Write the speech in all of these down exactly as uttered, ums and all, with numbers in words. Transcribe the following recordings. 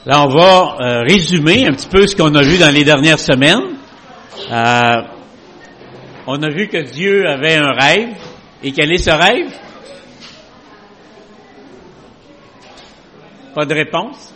Là, on va euh, résumer un petit peu ce qu'on a vu dans les dernières semaines. Euh, on a vu que Dieu avait un rêve. Et quel est ce rêve? Pas de réponse?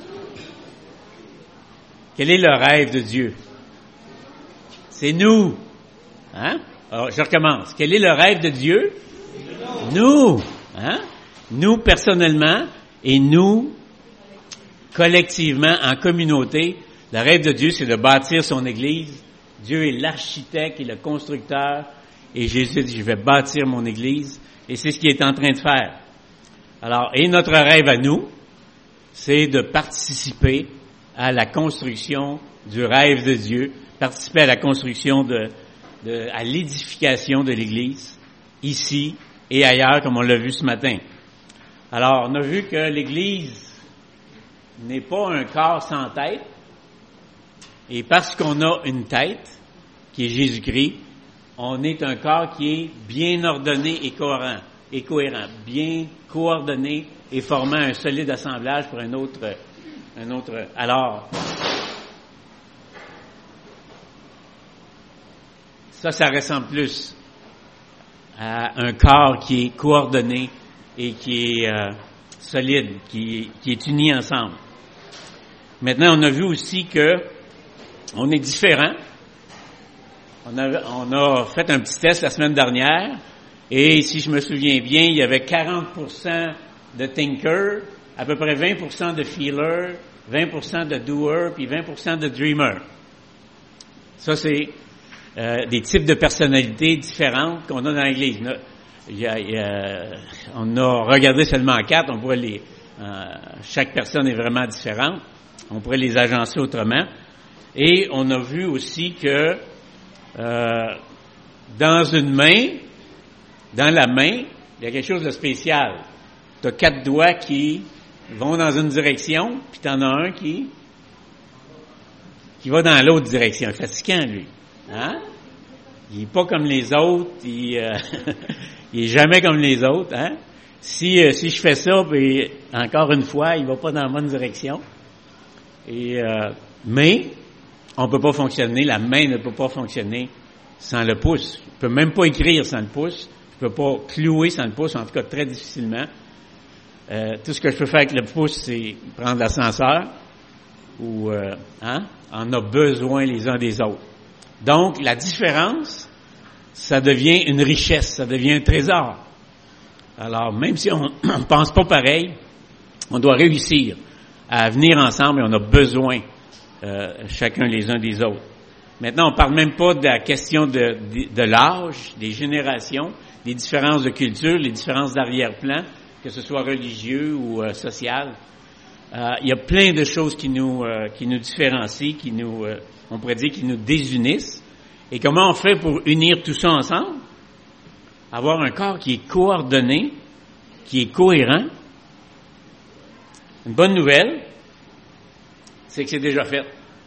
Quel est le rêve de Dieu? C'est nous. Hein? Alors, je recommence. Quel est le rêve de Dieu? Nous. Hein? Nous, personnellement, et nous, collectivement, en communauté. Le rêve de Dieu, c'est de bâtir son Église. Dieu est l'architecte et le constructeur. Et Jésus dit, je vais bâtir mon Église. Et c'est ce qu'il est en train de faire. Alors, et notre rêve à nous, c'est de participer à la construction du rêve de Dieu, participer à la construction de, de à l'édification de l'Église, ici et ailleurs, comme on l'a vu ce matin. Alors, on a vu que l'Église n'est pas un corps sans tête, et parce qu'on a une tête, qui est Jésus-Christ, on est un corps qui est bien ordonné et cohérent, et cohérent, bien coordonné et formant un solide assemblage pour un autre, un autre. Alors, ça, ça ressemble plus à un corps qui est coordonné et qui est euh, solide, qui, qui est uni ensemble. Maintenant, on a vu aussi que on est différents. On a, on a fait un petit test la semaine dernière, et si je me souviens bien, il y avait quarante pour cent de thinkers, à peu près vingt pour cent de feelers, vingt pour cent de doers, puis vingt pour cent de dreamers. Ça, c'est euh, des types de personnalités différentes qu'on a dans l'Église. Il y a, il y a, on a regardé seulement quatre, on pourrait les... Euh, chaque personne est vraiment différente. On pourrait les agencer autrement. Et on a vu aussi que euh, dans une main, dans la main, il y a quelque chose de spécial. Tu as quatre doigts qui vont dans une direction, puis tu en as un qui qui va dans l'autre direction. C'est fatigant, lui. Hein? Il n'est pas comme les autres, il, euh, il est jamais comme les autres. Hein? Si, euh, si je fais ça, puis encore une fois, il va pas dans la bonne direction. Et, euh, mais, on peut pas fonctionner, la main ne peut pas fonctionner sans le pouce. Je peux même pas écrire sans le pouce. Je peux pas clouer sans le pouce, en tout cas très difficilement. Euh, tout ce que je peux faire avec le pouce, c'est prendre l'ascenseur ou, euh, hein? On a besoin les uns des autres. Donc, la différence, ça devient une richesse, ça devient un trésor. Alors, même si on ne pense pas pareil, on doit réussir à venir ensemble et on a besoin euh, chacun les uns des autres. Maintenant, on ne parle même pas de la question de, de, de l'âge, des générations, des différences de culture, les différences d'arrière-plan, que ce soit religieux ou euh, social. Euh, il y a plein de choses qui nous euh, qui nous différencient, qui nous, euh, on pourrait dire, qui nous désunissent. Et comment on fait pour unir tout ça ensemble? Avoir un corps qui est coordonné, qui est cohérent. Une bonne nouvelle, c'est que c'est déjà fait.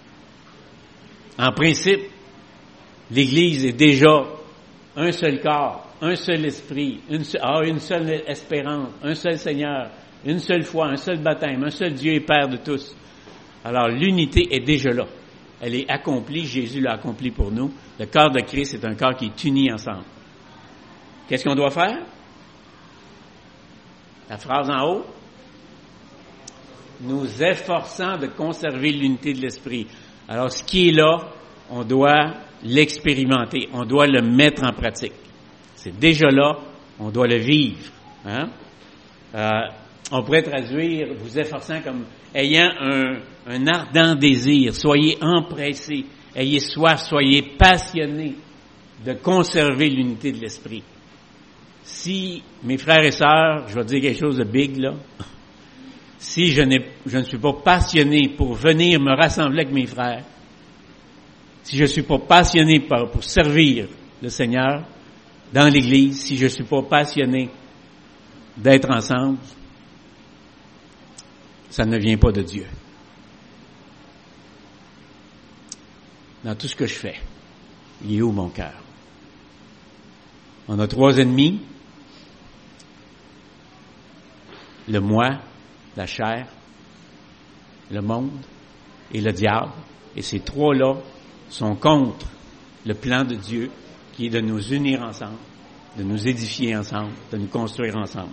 En principe, l'Église est déjà un seul corps, un seul esprit, une, seule, ah, une seule espérance, un seul Seigneur, une seule foi, un seul baptême, un seul Dieu et Père de tous. Alors, l'unité est déjà là. Elle est accomplie, Jésus l'a accomplie pour nous. Le corps de Christ est un corps qui est uni ensemble. Qu'est-ce qu'on doit faire? La phrase en haut. Nous efforçant de conserver l'unité de l'esprit. Alors, ce qui est là, on doit l'expérimenter, on doit le mettre en pratique. C'est déjà là, on doit le vivre. Hein? Euh, on pourrait traduire, vous efforçant comme ayant un, un ardent désir, soyez empressés, ayez soif, soyez passionnés de conserver l'unité de l'esprit. Si, mes frères et sœurs, je vais dire quelque chose de big, là, si je, n'ai, je ne suis pas passionné pour venir me rassembler avec mes frères, si je ne suis pas passionné pour, pour servir le Seigneur dans l'Église, si je ne suis pas passionné d'être ensemble, ça ne vient pas de Dieu. Dans tout ce que je fais, il est où mon cœur? On a trois ennemis. Le moi, la chair, le monde et le diable. Et ces trois-là sont contre le plan de Dieu qui est de nous unir ensemble, de nous édifier ensemble, de nous construire ensemble.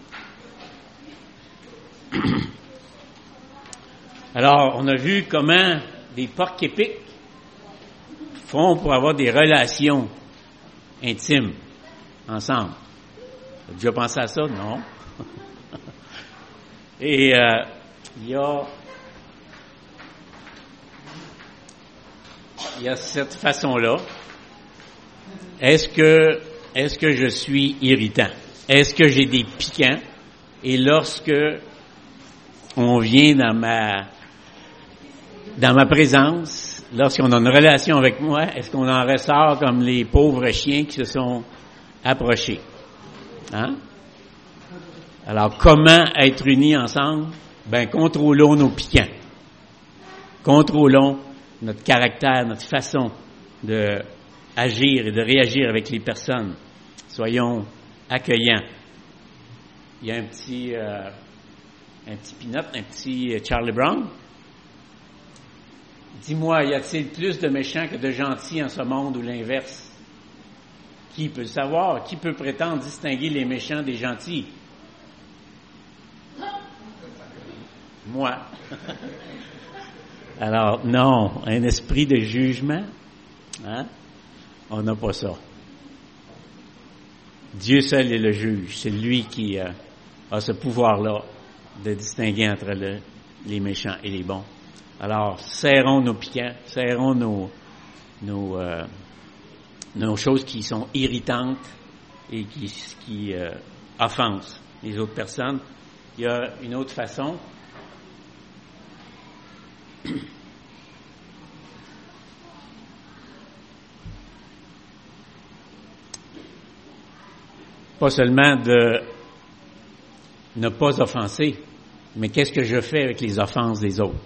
Alors, on a vu comment des porcs épiques font pour avoir des relations intimes ensemble. Vous avez déjà pensé à ça? Non. Et euh, il y a il y a cette façon-là. Est-ce que est-ce que je suis irritant? Est-ce que j'ai des piquants? Et lorsque on vient dans ma dans ma présence, lorsqu'on a une relation avec moi, est-ce qu'on en ressort comme les pauvres chiens qui se sont approchés? Hein? Alors, comment être unis ensemble? Ben, contrôlons nos piquants. Contrôlons notre caractère, notre façon de agir et de réagir avec les personnes. Soyons accueillants. Il y a un petit, euh, un petit Peanut, un petit Charlie Brown. Dis-moi, y a-t-il plus de méchants que de gentils en ce monde ou l'inverse? Qui peut le savoir? Qui peut prétendre distinguer les méchants des gentils? Moi. Alors, non, un esprit de jugement, hein? On n'a pas ça. Dieu seul est le juge. C'est lui qui euh, a ce pouvoir-là de distinguer entre le, les méchants et les bons. Alors, serrons nos piquants, serrons nos, nos, euh, nos choses qui sont irritantes et qui, qui euh, offensent les autres personnes. Il y a une autre façon. Pas seulement de ne pas offenser, mais qu'est-ce que je fais avec les offenses des autres?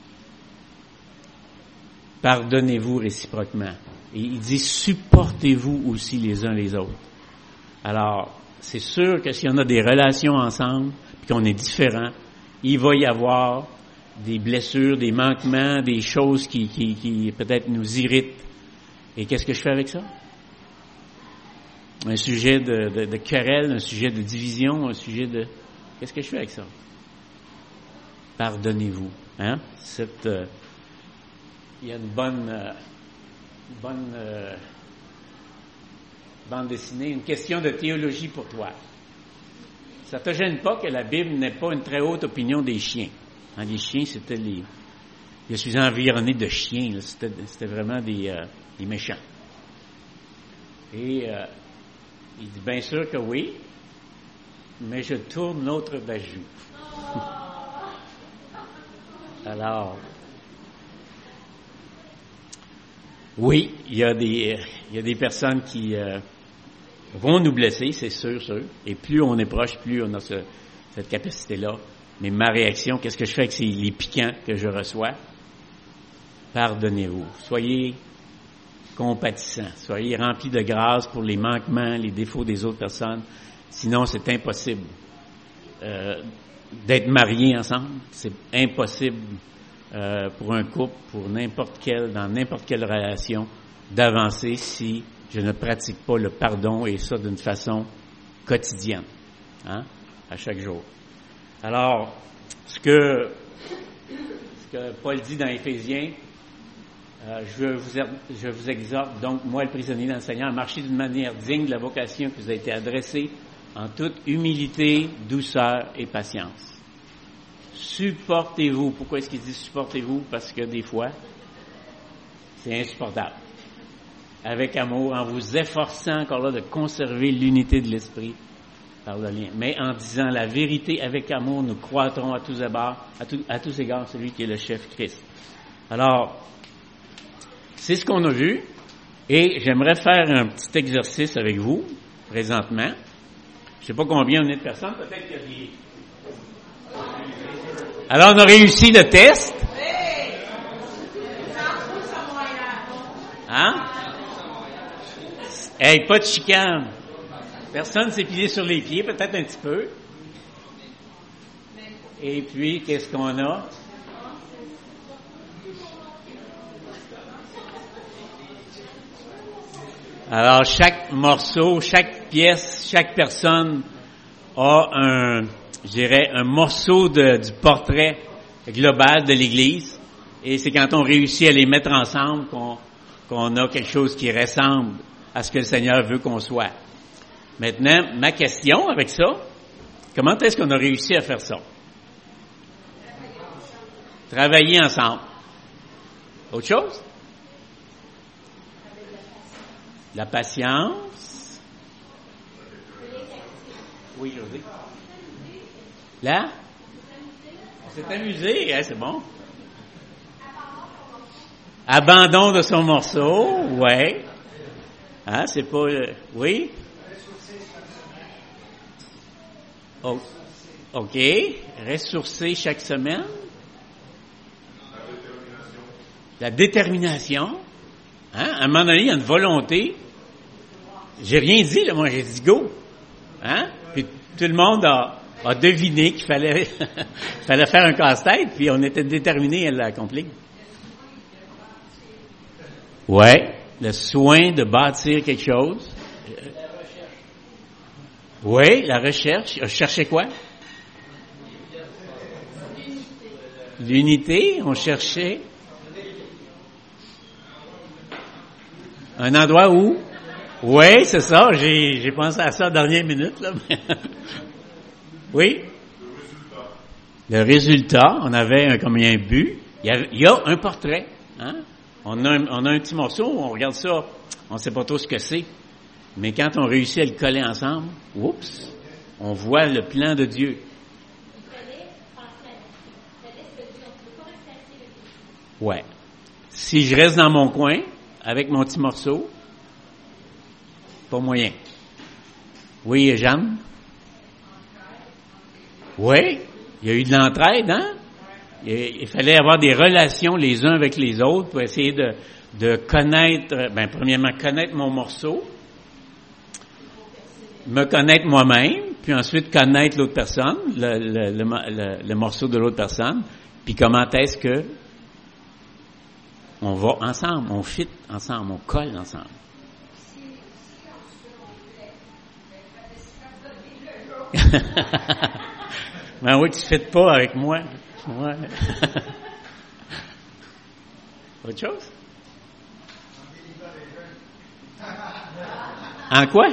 Pardonnez-vous réciproquement. Et il dit, supportez-vous aussi les uns les autres. Alors, c'est sûr que s'il y en a des relations ensemble, puis qu'on est différents, il va y avoir des blessures, des manquements, des choses qui, qui, qui peut-être nous irritent. Et qu'est-ce que je fais avec ça? Un sujet de, de, de querelle, un sujet de division, un sujet de... Qu'est-ce que je fais avec ça? Pardonnez-vous. Hein? Cette... Euh, il y a une bonne, euh, bonne euh, bande dessinée, une question de théologie pour toi. Ça te gêne pas que la Bible n'ait pas une très haute opinion des chiens. Hein, les chiens, c'était les... Je suis environné de chiens, là, c'était, c'était vraiment des, euh, des méchants. Et euh, il dit, bien sûr que oui, mais je tourne l'autre d'ajout. Alors... Oui, il y a des, il y a des personnes qui euh, vont nous blesser, c'est sûr, sûr. Et plus on est proche, plus on a ce, cette capacité-là. Mais ma réaction, qu'est-ce que je fais avec ces, les piquants que je reçois? Pardonnez-vous. Soyez compatissants. Soyez remplis de grâce pour les manquements, les défauts des autres personnes. Sinon, c'est impossible euh, d'être mariés ensemble. C'est impossible. Euh, pour un couple, pour n'importe quelle, dans n'importe quelle relation, d'avancer si je ne pratique pas le pardon et ça d'une façon quotidienne, hein, à chaque jour. Alors, ce que, ce que Paul dit dans Éphésiens, euh, je, vous, je vous exhorte, donc, moi le prisonnier dans le Seigneur, à marcher d'une manière digne de la vocation qui vous a été adressée, en toute humilité, douceur et patience. Supportez-vous. Pourquoi est-ce qu'il dit supportez-vous? Parce que des fois, c'est insupportable. Avec amour, en vous efforçant encore là de conserver l'unité de l'esprit par le lien. Mais en disant la vérité avec amour, nous croîtrons à tous égards, à, tout, à tous égards celui qui est le chef Christ. Alors, c'est ce qu'on a vu. Et j'aimerais faire un petit exercice avec vous, présentement. Je ne sais pas combien on est de personnes. Peut-être qu'il y a des... Alors, on a réussi le test. Hein? Hey, pas de chicane. Personne s'est pilé sur les pieds, peut-être un petit peu. Et puis, qu'est-ce qu'on a? Alors, chaque morceau, chaque pièce, chaque personne a un, je dirais, un morceau de, du portrait global de l'Église. Et c'est quand on réussit à les mettre ensemble qu'on, qu'on a quelque chose qui ressemble à ce que le Seigneur veut qu'on soit. Maintenant, ma question avec ça, comment est-ce qu'on a réussi à faire ça? Travailler ensemble. Autre chose? La patience. Oui, José. Là? On s'est amusé, hein, c'est bon. Abandon de son morceau, ouais. Hein, c'est pas... Euh, oui? Oh, OK. Ressourcer chaque semaine. La détermination. Hein? À un moment donné, il y a une volonté. J'ai rien dit, là, moi, j'ai dit go. Hein? Puis tout le monde a, a deviné qu'il fallait, fallait faire un casse-tête, puis on était déterminés à l'accomplir. Ouais, le soin de bâtir quelque chose. Oui, la recherche. Je cherchais quoi? L'unité, on cherchait un endroit où? Oui, c'est ça, j'ai, j'ai pensé à ça à la dernière minute, là. Oui? Le résultat, on avait un, comme un but. Il y a, il y a un portrait, hein? On a, un, on a un petit morceau, on regarde ça, on ne sait pas trop ce que c'est. Mais quand on réussit à le coller ensemble, oups, on voit le plan de Dieu. Ouais. Si je reste dans mon coin, avec mon petit morceau, pas moyen. Oui, Jeanne? Oui, il y a eu de l'entraide, hein? Il fallait avoir des relations les uns avec les autres pour essayer de, de connaître, ben, premièrement, connaître mon morceau, me connaître moi-même, puis ensuite connaître l'autre personne, le, le, le, le, le morceau de l'autre personne, puis comment est-ce que on va ensemble, on fit ensemble, on colle ensemble. Ben oui, tu ne fites pas avec moi. Ouais. Autre chose? En quoi?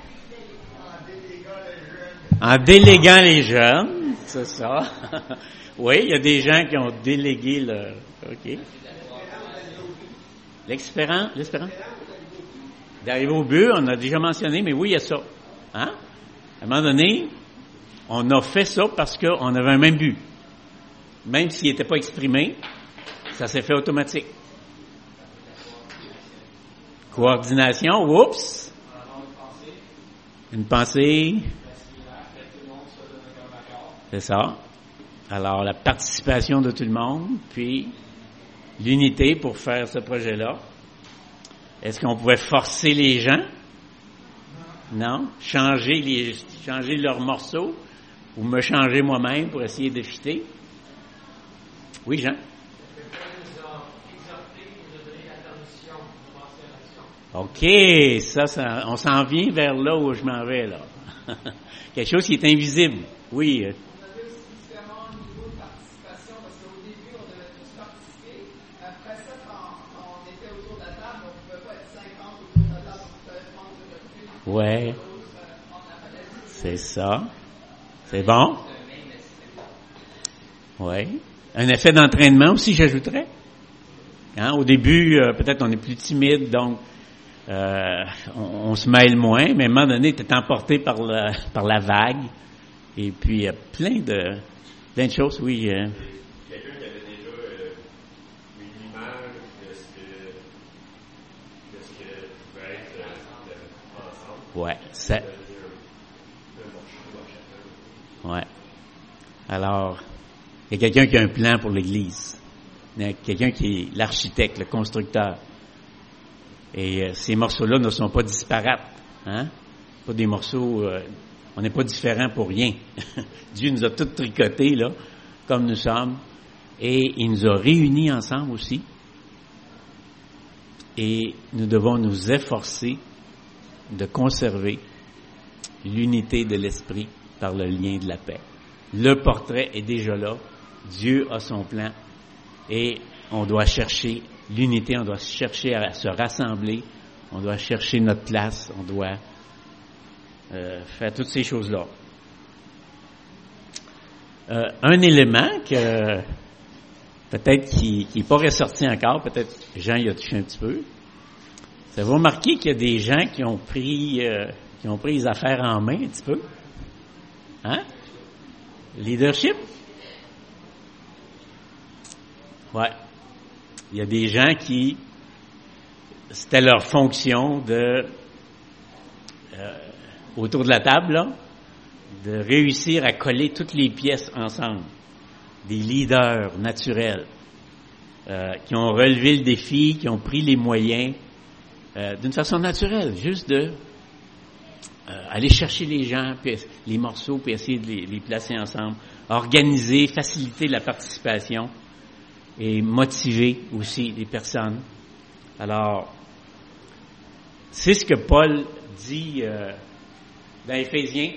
En déléguant les jeunes, c'est ça. Oui, il y a des gens qui ont délégué leur... OK. L'expérience, l'espérance. D'arriver au but, on a déjà mentionné, mais oui, il y a ça. Hein? À un moment donné, on a fait ça parce qu'on avait un même but. Même s'il n'était pas exprimé, ça s'est fait automatique. Coordination, oups. Une pensée. C'est ça. Alors, la participation de tout le monde, puis l'unité pour faire ce projet-là. Est-ce qu'on pouvait forcer les gens? Non. Changer les, changer leurs morceaux ou me changer moi-même pour essayer de fitter? Oui, Jean? OK, ça, ça, on s'en vient vers là où je m'en vais, là. Quelque chose qui est invisible. Oui. On avait aussi différents niveaux de participation, parce qu'au début, on devait tous participer. Après ça, quand on était autour de la table, on ne pouvait pas être cinquante autour de la table, on pouvait prendre le recul. Ouais. C'est ça. C'est bon? Oui. Un effet d'entraînement aussi, j'ajouterais. Hein, au début, euh, peut-être on est plus timide, donc euh, on, on se mêle moins, mais à un moment donné, tu es emporté par la, par la vague. Et puis, il y a plein de, plein de choses, oui. Euh. Quelqu'un qui avait déjà euh, une image de ce que, de ce que pouvait être euh, ensemble. Ouais, ça. Ouais. Alors, il y a quelqu'un qui a un plan pour l'Église. Il y a quelqu'un qui est l'architecte, le constructeur. Et euh, ces morceaux-là ne sont pas disparates. Hein? Pas des morceaux... Euh, on n'est pas différents pour rien. Dieu nous a tous tricotés, là, comme nous sommes. Et il nous a réunis ensemble aussi. Et nous devons nous efforcer de conserver l'unité de l'esprit par le lien de la paix. Le portrait est déjà là. Dieu a son plan et on doit chercher l'unité, on doit chercher à se rassembler, on doit chercher notre place, on doit euh, faire toutes ces choses-là. Euh, un élément que peut-être qui n'est pas ressorti encore, peut-être Jean y a touché un petit peu, c'est vous remarquez qu'il y a des gens qui ont pris euh, qui ont pris les affaires en main un petit peu. Hein? Leadership? Ouais. Il y a des gens qui, c'était leur fonction de, euh, autour de la table, là, de réussir à coller toutes les pièces ensemble. Des leaders naturels, euh, qui ont relevé le défi, qui ont pris les moyens, euh, d'une façon naturelle, juste de euh, aller chercher les gens, puis les morceaux, puis essayer de les, les placer ensemble, organiser, faciliter la participation et motiver aussi les personnes. Alors, c'est ce que Paul dit euh, dans Éphésiens.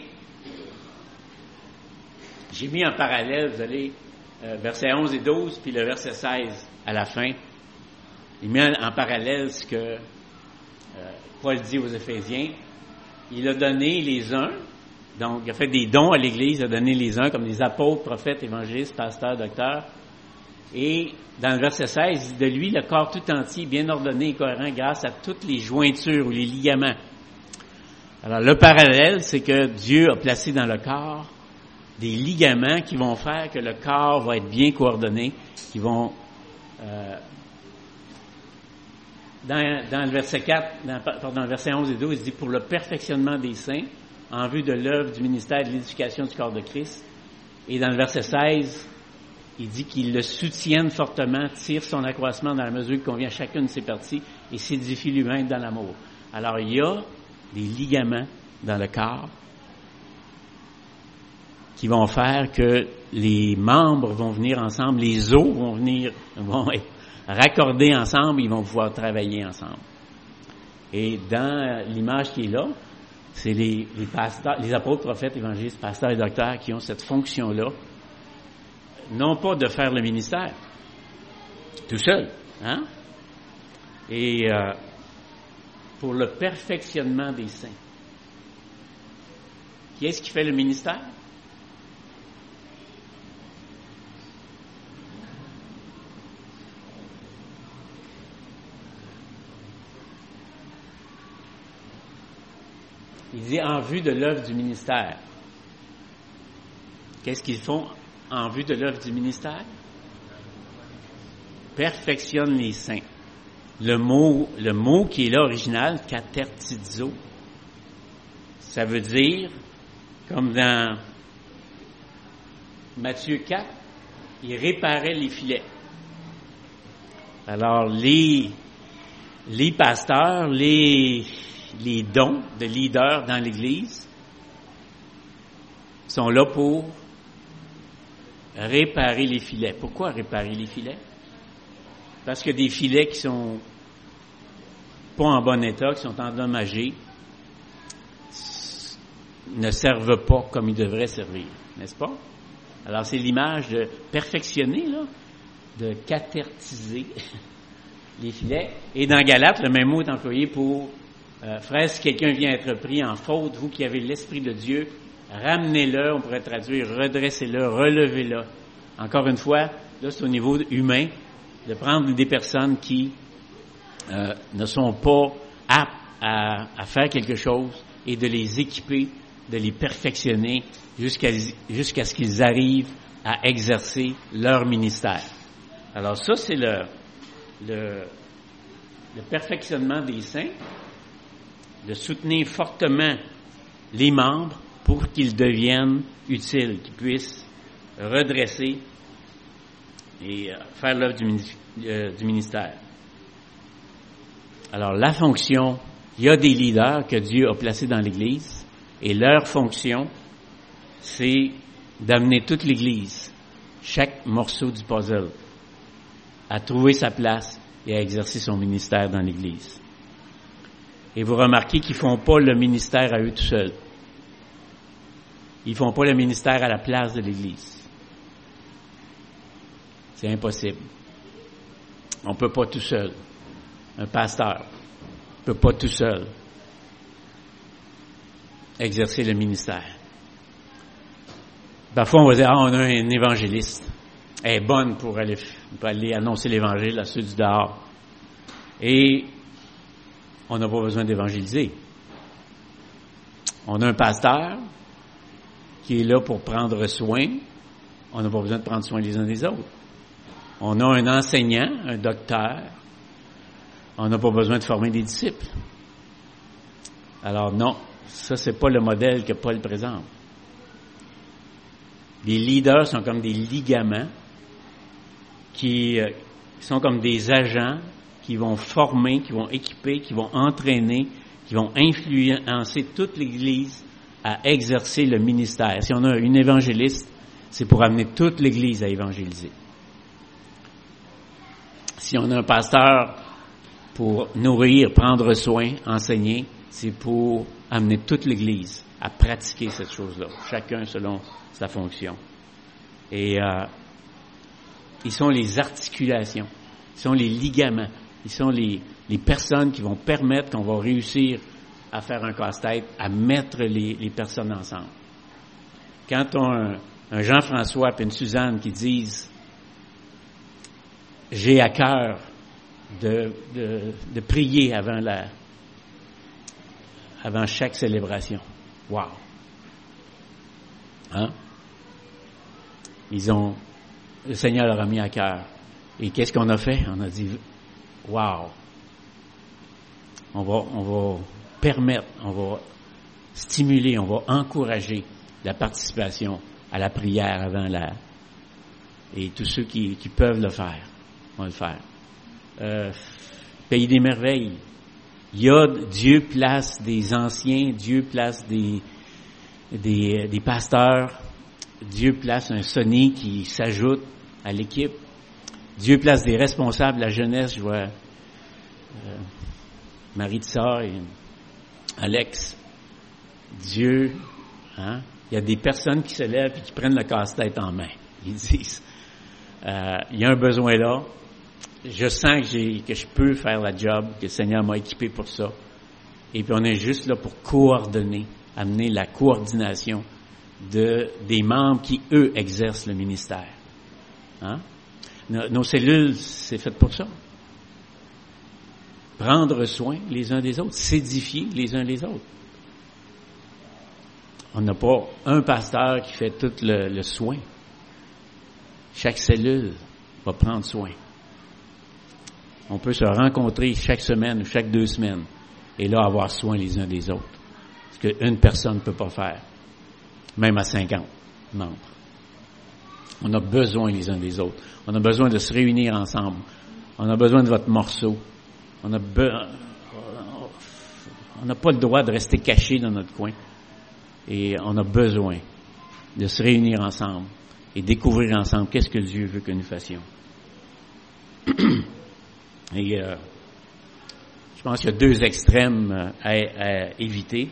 J'ai mis en parallèle, vous allez, euh, versets onze et douze, puis le verset seize à la fin. Il met en, en parallèle ce que euh, Paul dit aux Éphésiens. Il a donné les uns, donc il a fait des dons à l'Église, il a donné les uns comme des apôtres, prophètes, évangélistes, pasteurs, docteurs. Et dans le verset seize, de lui, le corps tout entier, bien ordonné et cohérent grâce à toutes les jointures ou les ligaments. Alors, le parallèle, c'est que Dieu a placé dans le corps des ligaments qui vont faire que le corps va être bien coordonné, qui vont... Euh, dans, dans le verset quatre, dans, pardon, dans le verset onze et douze, il dit « Pour le perfectionnement des saints, en vue de l'œuvre du ministère de l'édification du corps de Christ. » Et dans le verset seize, il dit qu'il le soutienne fortement, tire son accroissement dans la mesure qui convient à chacune de ses parties et s'édifie lui-même dans l'amour. Alors, il y a des ligaments dans le corps qui vont faire que les membres vont venir ensemble, les os vont venir, vont être raccordés ensemble, ils vont pouvoir travailler ensemble. Et dans l'image qui est là, c'est les, les pasteurs, les apôtres, prophètes, évangélistes, pasteurs et docteurs qui ont cette fonction-là, non pas de faire le ministère, tout seul, hein? Et euh, pour le perfectionnement des saints. Qui est-ce qui fait le ministère? Il dit en vue de l'œuvre du ministère. Qu'est-ce qu'ils font en vue de l'œuvre du ministère? Perfectionne les saints. Le mot, le mot qui est là original, katertizo, ça veut dire, comme dans Matthieu quatre, il réparait les filets. Alors, les, les pasteurs, les, les dons de leaders dans l'Église sont là pour réparer les filets. Pourquoi réparer les filets? Parce que des filets qui sont pas en bon état, qui sont endommagés, ne servent pas comme ils devraient servir, n'est-ce pas? Alors, c'est l'image de perfectionner, là, de catertiser les filets. Et dans Galates, le même mot est employé pour euh, frères, si quelqu'un vient être pris en faute, vous qui avez l'Esprit de Dieu, ramenez-le, on pourrait traduire, redressez-le, relevez-le. Encore une fois, là, c'est au niveau humain, de prendre des personnes qui euh, ne sont pas aptes à, à faire quelque chose et de les équiper, de les perfectionner jusqu'à, jusqu'à ce qu'ils arrivent à exercer leur ministère. Alors ça, c'est le, le, le perfectionnement des saints, de soutenir fortement les membres pour qu'ils deviennent utiles, qu'ils puissent redresser et euh, faire l'œuvre du, euh, du ministère. Alors, la fonction, il y a des leaders que Dieu a placés dans l'Église, et leur fonction, c'est d'amener toute l'Église, chaque morceau du puzzle, à trouver sa place et à exercer son ministère dans l'Église. Et vous remarquez qu'ils font pas le ministère à eux tout seuls. Ils font pas le ministère à la place de l'Église. C'est impossible. On peut pas tout seul. Un pasteur peut pas tout seul exercer le ministère. Parfois, on va dire, ah, on a un évangéliste. Elle est bonne pour aller, pour aller annoncer l'Évangile à ceux du dehors. Et on n'a pas besoin d'évangéliser. On a un pasteur qui est là pour prendre soin. On n'a pas besoin de prendre soin les uns des autres. On a un enseignant, un docteur. On n'a pas besoin de former des disciples. Alors non, ça c'est pas le modèle que Paul présente. Les leaders sont comme des ligaments qui euh, sont comme des agents qui vont former, qui vont équiper, qui vont entraîner, qui vont influencer toute l'Église à exercer le ministère. Si on a une évangéliste, c'est pour amener toute l'Église à évangéliser. Si on a un pasteur pour nourrir, prendre soin, enseigner, c'est pour amener toute l'Église à pratiquer cette chose-là, chacun selon sa fonction. Et euh, ils sont les articulations, ils sont les ligaments, ils sont les, les personnes qui vont permettre qu'on va réussir à faire un casse-tête, à mettre les, les personnes ensemble. Quand on a un, un Jean-François et une Suzanne qui disent « J'ai à cœur de, de, de prier avant la avant chaque célébration. » Wow! Hein? Ils ont, le Seigneur leur a mis à cœur. Et qu'est-ce qu'on a fait? On a dit, wow! On va, on va permettre, on va stimuler, on va encourager la participation à la prière avant la, et tous ceux qui, qui peuvent le faire, vont le faire. Euh, Pays des merveilles. Il y a, Dieu place des anciens, Dieu place des, des, des pasteurs, Dieu place un Sonny qui s'ajoute à l'équipe, Dieu place des responsables, la jeunesse, je vois euh, Marie-Tissa et Alex, Dieu, hein, il y a des personnes qui se lèvent et qui prennent le casse-tête en main. Ils disent, euh, il y a un besoin là, je sens que, j'ai, que je peux faire la job, que le Seigneur m'a équipé pour ça. Et puis on est juste là pour coordonner, amener la coordination de, des membres qui, eux, exercent le ministère. Hein? Nos, nos cellules, c'est fait pour ça. Prendre soin les uns des autres, s'édifier les uns les autres. On n'a pas un pasteur qui fait tout le, le soin. Chaque cellule va prendre soin. On peut se rencontrer chaque semaine ou chaque deux semaines et là avoir soin les uns des autres. Ce qu'une personne ne peut pas faire, même à cinquante membres. On a besoin les uns des autres. On a besoin de se réunir ensemble. On a besoin de votre morceau. On a be- on n'a pas le droit de rester caché dans notre coin. Et on a besoin de se réunir ensemble et découvrir ensemble qu'est-ce que Dieu veut que nous fassions. Et euh, je pense qu'il y a deux extrêmes à, à éviter.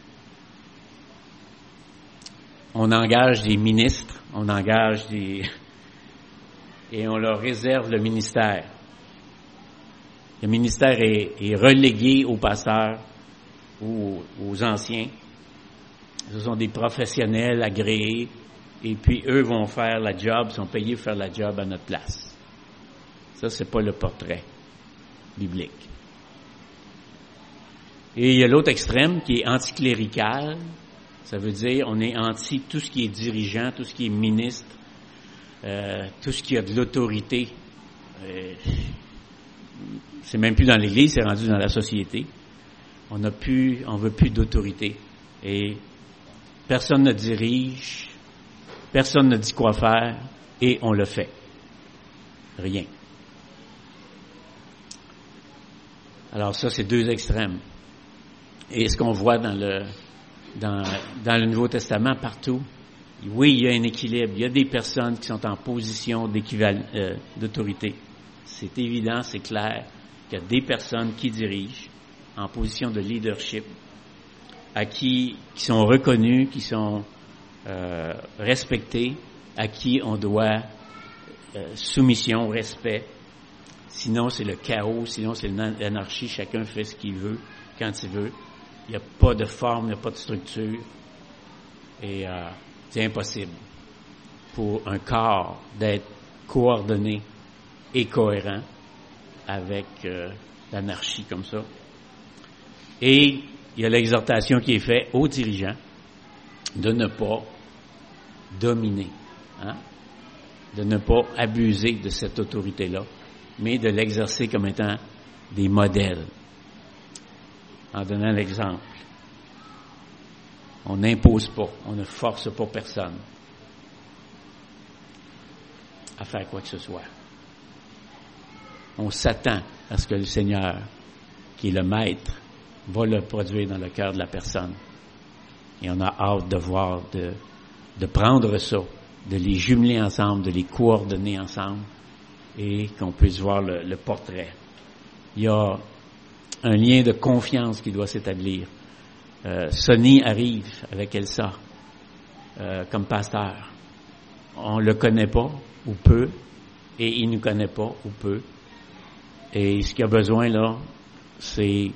On engage des ministres, on engage des... et on leur réserve le ministère. Le ministère est, est relégué aux pasteurs ou aux, aux anciens. Ce sont des professionnels agréés et puis eux vont faire la job, sont payés pour faire la job à notre place. Ça, c'est pas le portrait biblique. Et il y a l'autre extrême qui est anticlérical. Ça veut dire on est anti tout ce qui est dirigeant, tout ce qui est ministre, euh, tout ce qui a de l'autorité. Euh, c'est même plus dans l'Église, c'est rendu dans la société. On n'a plus, on veut plus d'autorité. Et personne ne dirige, personne ne dit quoi faire, et on le fait. Rien. Alors ça, c'est deux extrêmes. Et ce qu'on voit dans le dans, dans le Nouveau Testament, partout, oui, il y a un équilibre. Il y a des personnes qui sont en position d'équival- euh, d'autorité. C'est évident, c'est clair qu'il y a des personnes qui dirigent en position de leadership, à qui, qui sont reconnus, qui sont euh, respectés, à qui on doit euh, soumission, respect. Sinon, c'est le chaos, sinon c'est l'anarchie, chacun fait ce qu'il veut, quand il veut. Il n'y a pas de forme, il n'y a pas de structure. Et euh, c'est impossible pour un corps d'être coordonné et cohérent avec euh, l'anarchie comme ça. Et il y a l'exhortation qui est faite aux dirigeants de ne pas dominer, hein? De ne pas abuser de cette autorité-là, mais de l'exercer comme étant des modèles. En donnant l'exemple, on n'impose pas, on ne force pas personne à faire quoi que ce soit. On s'attend à ce que le Seigneur, qui est le maître, va le produire dans le cœur de la personne. Et on a hâte de voir, de, de prendre ça, de les jumeler ensemble, de les coordonner ensemble, et qu'on puisse voir le, le portrait. Il y a un lien de confiance qui doit s'établir. Euh, Sonny arrive avec Elsa euh, comme pasteur. On le connaît pas, ou peu, et il nous connaît pas, ou peu. Et ce qu'il y a besoin, là, c'est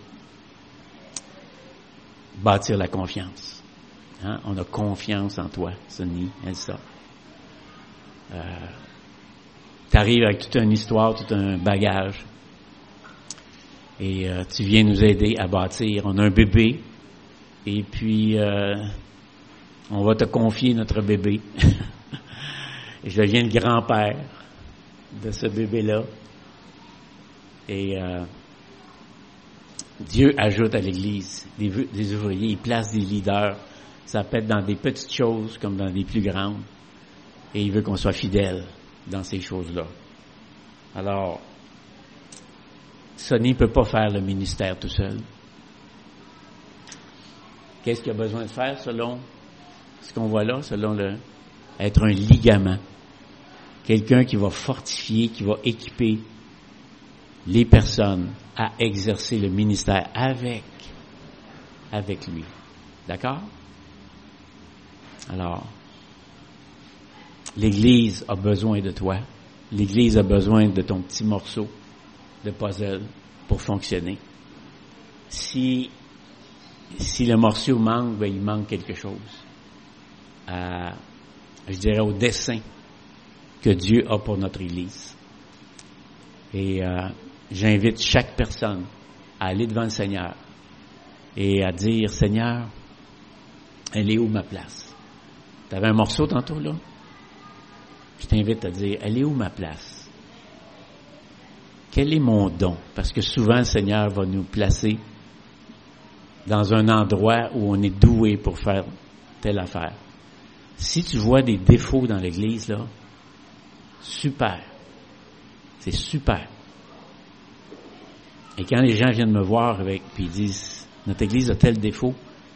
bâtir la confiance. Hein? On a confiance en toi, Sonny, Elsa. Euh, T'arrives avec toute une histoire, tout un bagage. Et euh, tu viens nous aider à bâtir. On a un bébé. Et puis, euh, on va te confier notre bébé. Et je deviens le grand-père de ce bébé-là. Et euh, Dieu ajoute à l'Église des, des ouvriers, il place des leaders. Ça peut être dans des petites choses comme dans des plus grandes. Et il veut qu'on soit fidèle dans ces choses-là. Alors, Sonny ne peut pas faire le ministère tout seul. Qu'est-ce qu'il a besoin de faire selon ce qu'on voit là, selon le être un ligament? Quelqu'un qui va fortifier, qui va équiper les personnes à exercer le ministère avec, avec lui. D'accord? Alors, l'Église a besoin de toi. L'Église a besoin de ton petit morceau de puzzle pour fonctionner. Si, si le morceau manque, ben, il manque quelque chose. À, je dirais au dessein que Dieu a pour notre Église. Et euh, j'invite chaque personne à aller devant le Seigneur et à dire, Seigneur, elle est où ma place? Tu avais un morceau tantôt, là? Je t'invite à dire, elle est où ma place? Quel est mon don? Parce que souvent, le Seigneur va nous placer dans un endroit où on est doué pour faire telle affaire. Si tu vois des défauts dans l'Église, là, super. C'est super. Et quand les gens viennent me voir avec, puis ils disent, notre Église a tel défaut,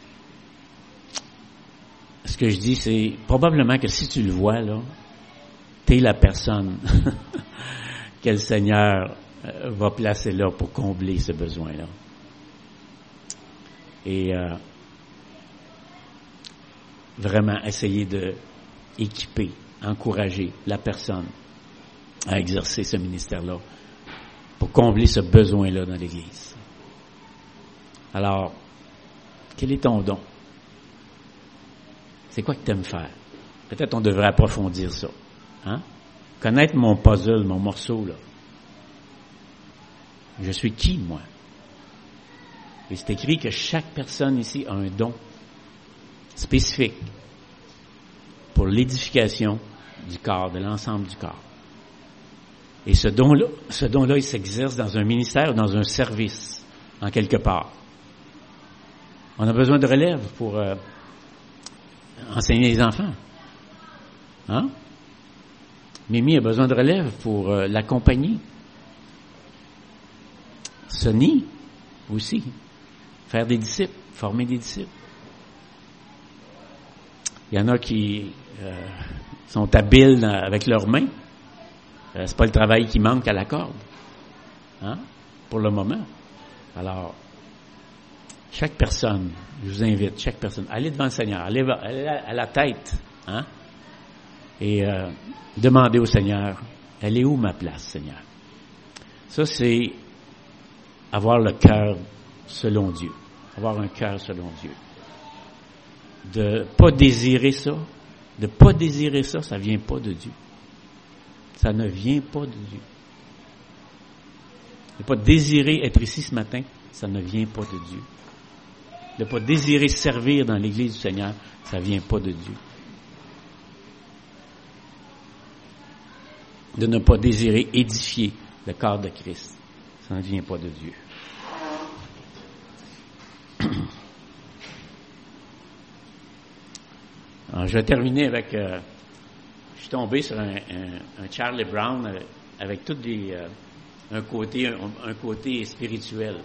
ce que je dis, c'est probablement que si tu le vois, là, t'es la personne que le Seigneur va placer là pour combler ce besoin-là. Et euh, vraiment essayer de équiper, encourager la personne à exercer ce ministère-là pour combler ce besoin-là dans l'Église. Alors, quel est ton don? C'est quoi que tu aimes faire? Peut-être on devrait approfondir ça. Hein? Connaître mon puzzle, mon morceau, là. Je suis qui, moi? Et c'est écrit que chaque personne ici a un don spécifique pour l'édification du corps, de l'ensemble du corps. Et ce don-là, ce don-là, il s'exerce dans un ministère ou dans un service, en quelque part. On a besoin de relève pour euh, enseigner les enfants. Hein? Mimi a besoin de relève pour euh, l'accompagner. Sonny aussi. Faire des disciples, former des disciples. Il y en a qui euh, sont habiles dans, avec leurs mains. Euh, c'est pas le travail qui manque à la corde. Hein? Pour le moment. Alors, chaque personne, je vous invite, chaque personne, allez devant le Seigneur, allez, allez à la tête, hein, et euh, demandez au Seigneur, elle est où ma place, Seigneur? Ça, c'est avoir le cœur selon Dieu, avoir un cœur selon Dieu. De pas désirer ça, de pas désirer ça, ça vient pas de Dieu. Ça ne vient pas de Dieu. De pas désirer être ici ce matin, ça ne vient pas de Dieu. De pas désirer servir dans l'Église du Seigneur, ça vient pas de Dieu. De ne pas désirer édifier le corps de Christ, ça ne vient pas de Dieu. Alors, je vais terminer avec, euh, je suis tombé sur un, un, un Charlie Brown avec, avec tout des, euh, un côté, un, un côté spirituel.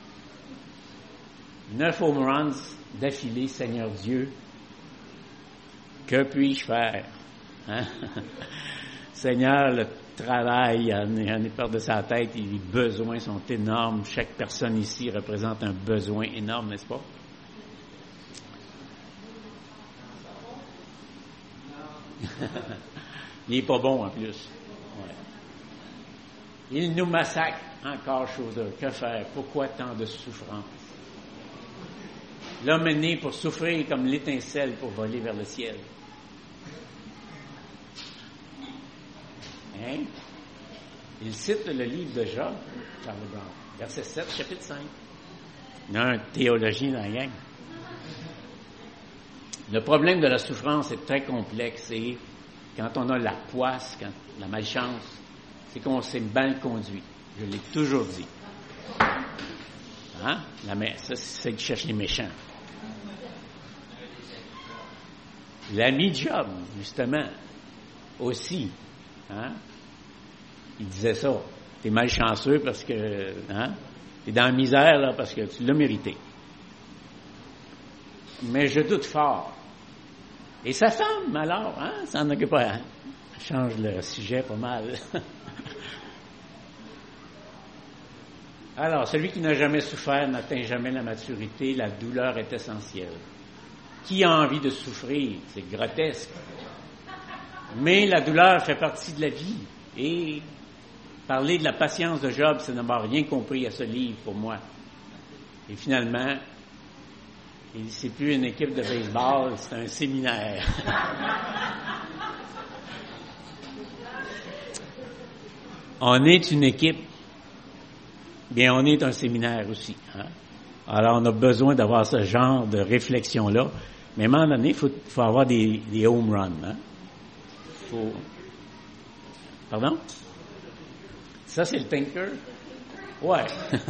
Neuf home runs d'affilée, Seigneur Dieu, que puis-je faire? Hein? Seigneur, le travail, il en est peur de sa tête, les besoins sont énormes. Chaque personne ici représente un besoin énorme, n'est-ce pas? Il n'est pas bon en plus. Ouais. Il nous massacre encore, chaudeur. Que faire? Pourquoi tant de souffrance? L'homme est né pour souffrir comme l'étincelle pour voler vers le ciel. Hein? Il cite le livre de Job, Charlie Brown, verset sept, chapitre cinq. Il y a un théologien dans la gang. Le problème de la souffrance est très complexe et quand on a la poisse, quand la malchance, c'est qu'on s'est mal conduit. Je l'ai toujours dit. Hein? La, ça, c'est celle qui cherche les méchants. L'ami Job, justement, aussi, hein? Il disait ça. T'es malchanceux parce que, hein? T'es dans la misère, là, parce que tu l'as mérité. Mais je doute fort. Et sa femme, alors, hein, ça n'en occupe pas. Hein? Change le sujet pas mal. Alors, celui qui n'a jamais souffert n'atteint jamais la maturité. La douleur est essentielle. Qui a envie de souffrir? C'est grotesque. Mais la douleur fait partie de la vie. Et parler de la patience de Job, ça n'a rien compris à ce livre pour moi. Et finalement, c'est plus une équipe de baseball, c'est un séminaire. On est une équipe, bien on est un séminaire aussi. Hein? Alors on a besoin d'avoir ce genre de réflexion-là, mais à un moment donné, il faut, faut avoir des, des home runs. Hein? Faut... Pardon? Ça, c'est le thinker? Ouais.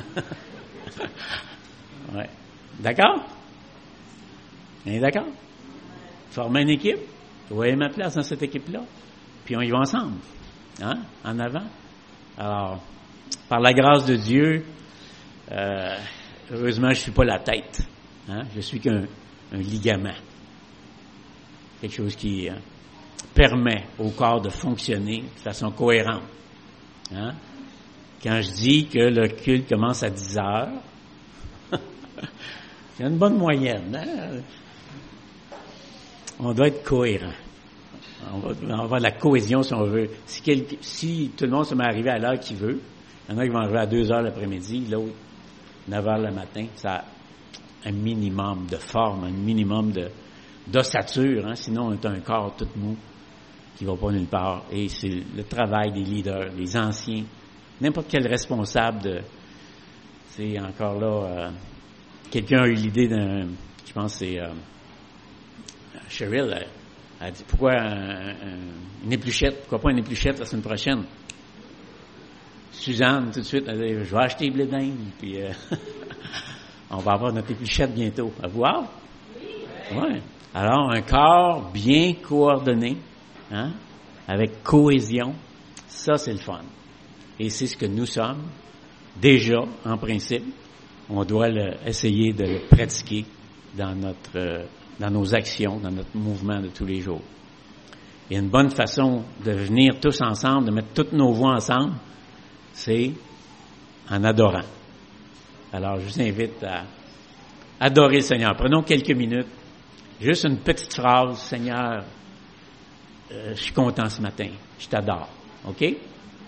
Ouais. D'accord? On est d'accord? Former une équipe. Vous voyez ma place dans cette équipe-là. Puis on y va ensemble. Hein? En avant. Alors, par la grâce de Dieu, euh, heureusement, je ne suis pas la tête. Hein? Je suis qu'un un ligament. Quelque chose qui euh, permet au corps de fonctionner de façon cohérente. Hein? Quand je dis que le culte commence à dix heures, il y a une bonne moyenne. Hein? On doit être cohérent. On va, on va avoir de la cohésion si on veut. Si, quel, si tout le monde se met à arriver à l'heure qu'il veut, il y en a qui vont arriver à deux heures l'après-midi, l'autre neuf heures le matin, ça a un minimum de forme, un minimum de d'ossature, hein? Sinon on est un corps tout mou qui va pas nulle part. Et c'est le travail des leaders, des anciens, n'importe quel responsable de... C'est encore là... Euh, quelqu'un a eu l'idée d'un... Je pense que c'est... Euh, Cheryl a, a dit, pourquoi un, un, une épluchette? Pourquoi pas une épluchette la semaine prochaine? Suzanne, tout de suite, elle a dit, je vais acheter blé d'Inde, puis euh, on va avoir notre épluchette bientôt. À voir? Ouais. Alors, un corps bien coordonné, hein, avec cohésion, ça, c'est le fun. Et c'est ce que nous sommes, déjà, en principe. On doit le, essayer de le pratiquer dans notre... Euh, dans nos actions, dans notre mouvement de tous les jours. Et une bonne façon de venir tous ensemble, de mettre toutes nos voix ensemble, c'est en adorant. Alors, je vous invite à adorer le Seigneur. Prenons quelques minutes. Juste une petite phrase. Seigneur, euh, je suis content ce matin. Je t'adore. OK?